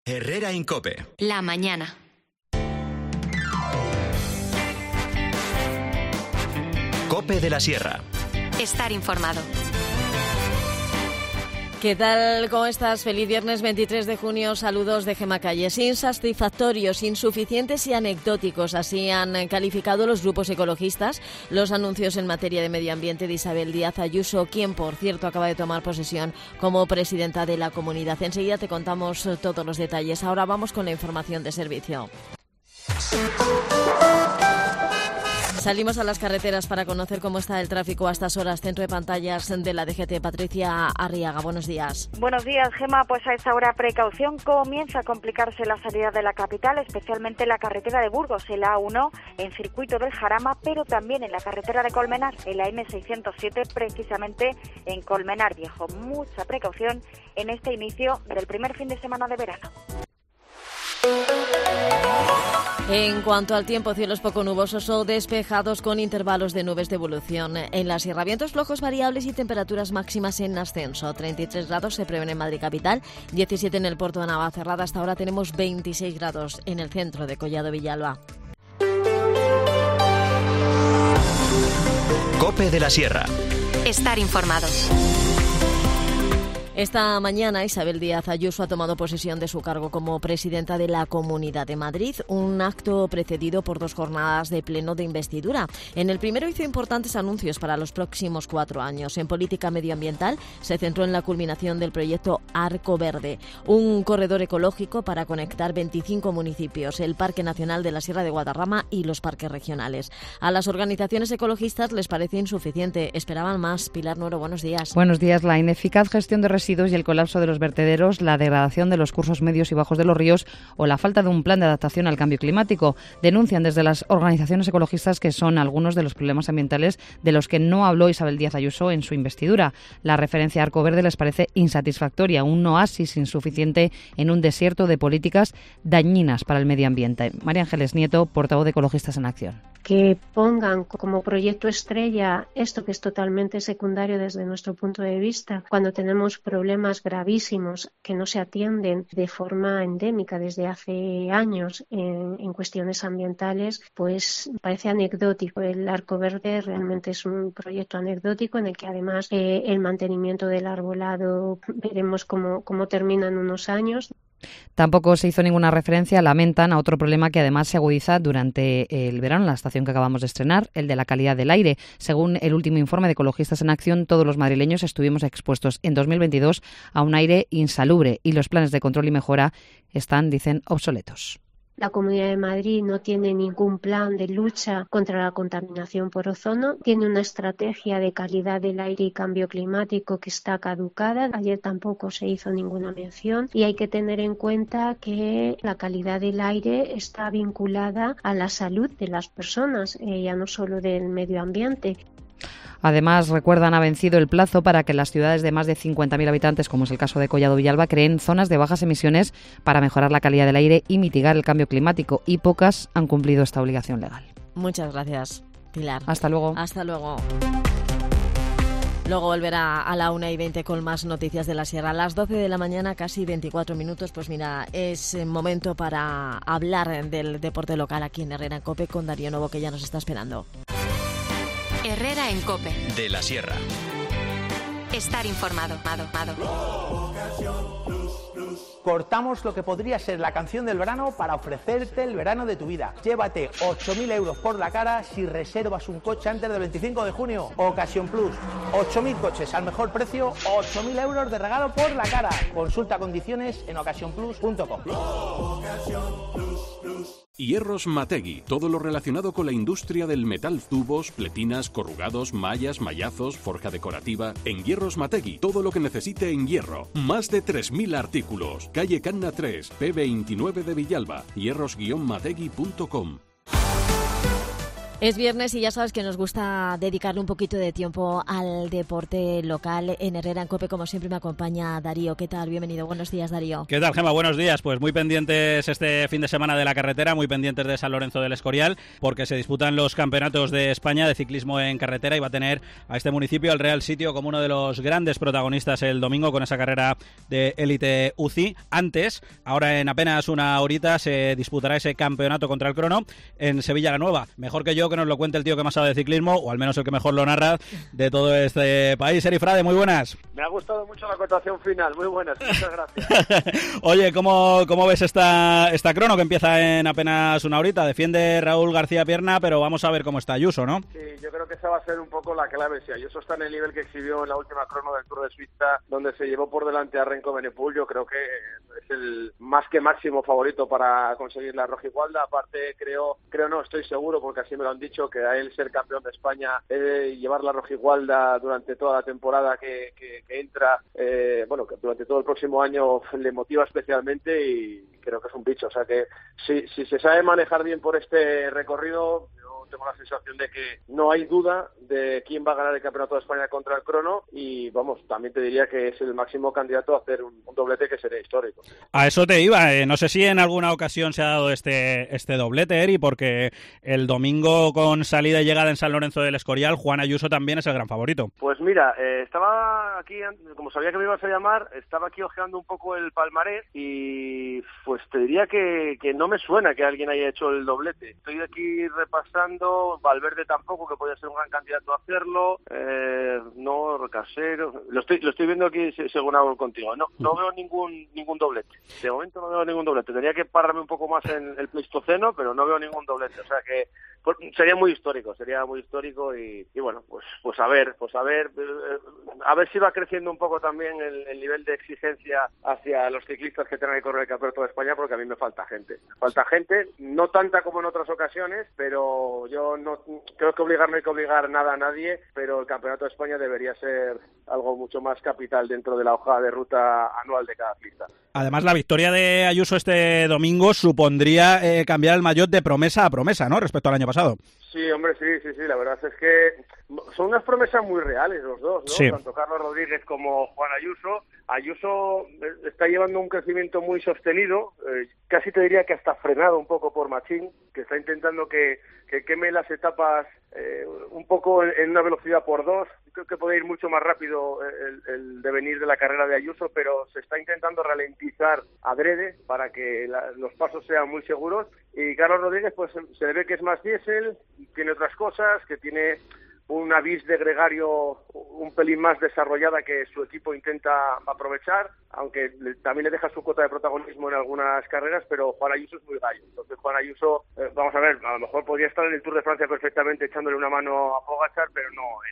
Herrera Incope. La mañana. Cope de la Sierra. Estar informado. ¿Qué tal? ¿Cómo estás? Feliz viernes 23 de junio. Saludos de Gemma Calles. Insatisfactorios, insuficientes y anecdóticos. Así han calificado los grupos ecologistas los anuncios en materia de medio ambiente de Isabel Díaz Ayuso, quien, por cierto, acaba de tomar posesión como presidenta de la comunidad. Enseguida te contamos todos los detalles. Ahora vamos con la información de servicio. Salimos a las carreteras para conocer cómo está el tráfico a estas horas. Centro de pantallas de la DGT, Patricia Arriaga. Buenos días. Buenos días, Gemma. Pues a esta hora precaución. Comienza a complicarse la salida de la capital, especialmente en la carretera de Burgos, en la A1, en Circuito del Jarama, pero también en la carretera de Colmenar, en la M607, precisamente en Colmenar Viejo. Mucha precaución en este inicio del primer fin de semana de verano. En cuanto al tiempo, cielos poco nubosos o despejados con intervalos de nubes de evolución. En la sierra, vientos flojos variables y temperaturas máximas en ascenso. 33 grados se prevén en Madrid capital, 17 en el puerto de Navacerrada. Hasta ahora tenemos 26 grados en el centro de Collado Villalba. Cope de la Sierra. Estar informado. Esta mañana Isabel Díaz Ayuso ha tomado posesión de su cargo como presidenta de la Comunidad de Madrid, un acto precedido por 2 jornadas de pleno de investidura. En el primero hizo importantes anuncios para los próximos 4 años. En política medioambiental se centró en la culminación del proyecto Arco Verde, un corredor ecológico para conectar 25 municipios, el Parque Nacional de la Sierra de Guadarrama y los parques regionales. A las organizaciones ecologistas les parece insuficiente, esperaban más. Pilar Nuero, buenos días. Buenos días. La ineficaz gestión de residuos y el colapso de los vertederos, la degradación de los cursos medios y bajos de los ríos o la falta de un plan de adaptación al cambio climático. Denuncian desde las organizaciones ecologistas que son algunos de los problemas ambientales de los que no habló Isabel Díaz Ayuso en su investidura. La referencia a Arco Verde les parece insatisfactoria, un oasis insuficiente en un desierto de políticas dañinas para el medio ambiente. María Ángeles Nieto, portavoz de Ecologistas en Acción. Que pongan como proyecto estrella esto que es totalmente secundario desde nuestro punto de vista, cuando tenemos problemas gravísimos que no se atienden de forma endémica desde hace años en cuestiones ambientales, pues parece anecdótico. El Arco Verde realmente es un proyecto anecdótico en el que además el mantenimiento del arbolado veremos cómo termina en unos años. Tampoco se hizo ninguna referencia, lamentan, a otro problema que además se agudiza durante el verano, la estación que acabamos de estrenar, el de la calidad del aire. Según el último informe de Ecologistas en Acción, todos los madrileños estuvimos expuestos en 2022 a un aire insalubre y los planes de control y mejora están, dicen, obsoletos. La Comunidad de Madrid no tiene ningún plan de lucha contra la contaminación por ozono, tiene una estrategia de calidad del aire y cambio climático que está caducada. Ayer tampoco se hizo ninguna mención y hay que tener en cuenta que la calidad del aire está vinculada a la salud de las personas, ya no solo del medio ambiente. Además, recuerdan, ha vencido el plazo para que las ciudades de más de 50.000 habitantes, como es el caso de Collado Villalba, creen zonas de bajas emisiones para mejorar la calidad del aire y mitigar el cambio climático, y pocas han cumplido esta obligación legal. Muchas gracias, Pilar. Hasta luego. Hasta luego. Luego volverá a la 1:20 con más noticias de la Sierra. A las 12 de la mañana, casi 24 minutos. Pues mira, es momento para hablar del deporte local aquí en Herrera en Cope con Darío Novo, que ya nos está esperando. Herrera en Cope. De la Sierra. Estar informado. Cortamos lo que podría ser la canción del verano para ofrecerte el verano de tu vida. Llévate 8.000 euros por la cara si reservas un coche antes del 25 de junio. Ocasión Plus. 8.000 coches al mejor precio, 8.000 euros de regalo por la cara. Consulta condiciones en ocasiónplus.com. Hierros Mategui, todo lo relacionado con la industria del metal, tubos, pletinas, corrugados, mallas, mallazos, forja decorativa. En Hierros Mategui, todo lo que necesite en hierro. Más de 3.000 artículos. Calle Canna 3, P29 de Villalba. hierros-mategui.com. Es viernes y ya sabes que nos gusta dedicarle un poquito de tiempo al deporte local. En Herrera en COPE, como siempre, me acompaña Darío. ¿Qué tal? Bienvenido. Buenos días, Darío. ¿Qué tal, Gemma? Buenos días. Pues muy pendientes este fin de semana de la carretera, muy pendientes de San Lorenzo del Escorial, porque se disputan los campeonatos de España de ciclismo en carretera y va a tener a este municipio, al Real Sitio, como uno de los grandes protagonistas el domingo con esa carrera de élite UCI. Antes, ahora en apenas una horita, se disputará ese campeonato contra el crono en Sevilla la Nueva. Mejor que yo que nos lo cuente el tío que más sabe de ciclismo, o al menos el que mejor lo narra de todo este país. Eri Frade, muy buenas. Me ha gustado mucho la acotación final, muy buenas, muchas gracias. Oye, ¿cómo ves esta crono que empieza en apenas una horita? Defiende Raúl García Pierna, pero vamos a ver cómo está Ayuso, ¿no? Sí, yo creo que esa va a ser un poco la clave. Si Ayuso está en el nivel que exhibió en la última crono del Tour de Suiza, donde se llevó por delante a Renko Benepul, yo creo que es el más que máximo favorito para conseguir la rojigualda. Aparte, creo no, estoy seguro, porque así me lo han dicho, que a él ser campeón de España, llevar la rojigualda durante toda la temporada que entra, que durante todo el próximo año le motiva especialmente y creo que es un bicho. O sea que si se sabe manejar bien por este recorrido, yo tengo la sensación de que no hay duda de quién va a ganar el Campeonato de España contra el crono y, también te diría que es el máximo candidato a hacer un doblete que sería histórico. A eso te iba. No sé si en alguna ocasión se ha dado este doblete, Eri, porque el domingo con salida y llegada en San Lorenzo del Escorial, Juan Ayuso también es el gran favorito. Pues mira, estaba aquí, como sabía que me ibas a llamar, estaba aquí ojeando un poco el palmarés y pues te diría que no me suena que alguien haya hecho el doblete. Estoy aquí repasando, Valverde tampoco, que podría ser un gran candidato a hacerlo, no, Casero, lo estoy viendo aquí según hablo contigo. No veo ningún doblete. De momento no veo ningún doblete. Tenía que pararme un poco más en el Pleistoceno, pero no veo ningún doblete. O sea que sería muy histórico y bueno, pues a ver si va creciendo un poco también el nivel de exigencia hacia los ciclistas que tengan que correr el Campeonato de España, porque a mí me falta gente, no tanta como en otras ocasiones, pero yo no creo que no hay que obligar nada a nadie, pero el Campeonato de España debería ser algo mucho más capital dentro de la hoja de ruta anual de cada ciclista. Además, la victoria de Ayuso este domingo supondría cambiar el maillot de promesa a promesa, ¿no?, respecto al año pasado. Sí, hombre, sí, la verdad es que son unas promesas muy reales los dos, ¿no? Sí. Tanto Carlos Rodríguez como Juan Ayuso. Ayuso está llevando un crecimiento muy sostenido, casi te diría que hasta frenado un poco por Machín, que está intentando que queme las etapas un poco en una velocidad por 2. Creo que puede ir mucho más rápido el devenir de la carrera de Ayuso, pero se está intentando ralentizar adrede para que los pasos sean muy seguros. Y Carlos Rodríguez, pues se le ve que es más diésel, tiene otras cosas, que tiene una vis de gregario un pelín más desarrollada que su equipo intenta aprovechar, aunque también le deja su cuota de protagonismo en algunas carreras, pero Juan Ayuso es muy gallo. Entonces Juan Ayuso, vamos a ver, a lo mejor podría estar en el Tour de Francia perfectamente echándole una mano a Pogačar, pero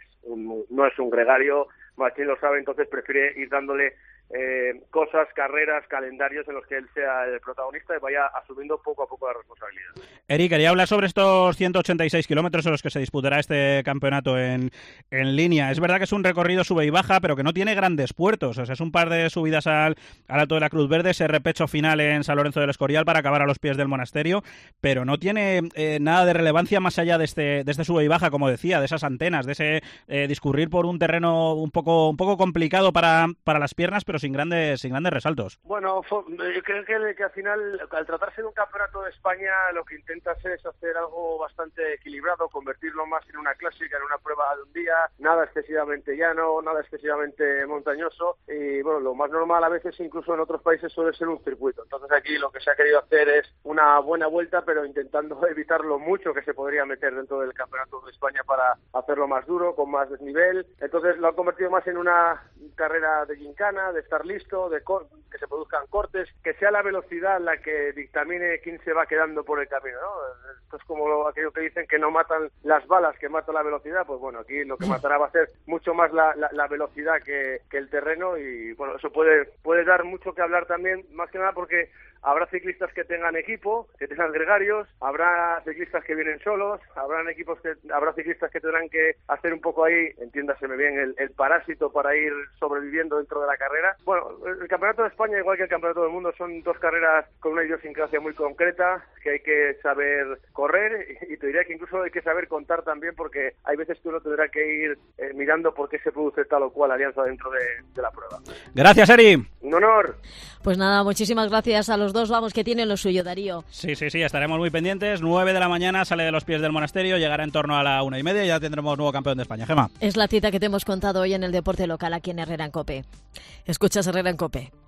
no es un gregario. Machín lo sabe, entonces prefiere ir dándole cosas, carreras, calendarios en los que él sea el protagonista y vaya asumiendo poco a poco la responsabilidad. Eri, quería hablar sobre estos 186 kilómetros en los que se disputará este campeonato en línea. Es verdad que es un recorrido sube y baja, pero que no tiene grandes puertos. O sea, es un par de subidas al Alto de la Cruz Verde, ese repecho final en San Lorenzo del Escorial para acabar a los pies del monasterio, pero no tiene nada de relevancia más allá de este sube y baja, como decía, de esas antenas, de ese discurrir por un terreno un poco complicado para las piernas, pero sin grandes resaltos. Bueno, yo creo que al final, al tratarse de un campeonato de España, lo que intentas es hacer algo bastante equilibrado, convertirlo más en una clásica, en una prueba de un día, nada excesivamente llano, nada excesivamente montañoso, y bueno, lo más normal a veces incluso en otros países suele ser un circuito. Entonces aquí lo que se ha querido hacer es una buena vuelta, pero intentando evitar lo mucho que se podría meter dentro del campeonato de España para hacerlo más duro, con más desnivel. Entonces lo han convertido más en una carrera de gincana, de estar listo, que se produzcan cortes, que sea la velocidad la que dictamine quién se va quedando por el camino, ¿no? Esto es como aquello que dicen que no matan las balas, que mata la velocidad. Pues bueno, aquí lo que matará va a ser mucho más la velocidad que el terreno, y bueno, eso puede dar mucho que hablar también, más que nada porque habrá ciclistas que tengan equipo, que tengan gregarios, habrá ciclistas que vienen solos, habrá ciclistas que tendrán que hacer un poco ahí, entiéndaseme bien, el parásito para ir sobreviviendo dentro de la carrera. Bueno, el Campeonato de España, igual que el Campeonato del Mundo, son dos carreras con una idiosincrasia muy concreta, que hay que saber correr, y te diría que incluso hay que saber contar también, porque hay veces que uno tendrá que ir mirando por qué se produce tal o cual alianza dentro de la prueba. Gracias, Eri. Un honor. Pues nada, muchísimas gracias a los dos. Vamos, que tienen lo suyo, Darío. Sí, estaremos muy pendientes. 9 de la mañana sale de los pies del monasterio, llegará en torno a la 1:30 y ya tendremos nuevo campeón de España. Gemma. Es la cita que te hemos contado hoy en el deporte local aquí en Herrera en COPE. Escuchas Herrera en COPE.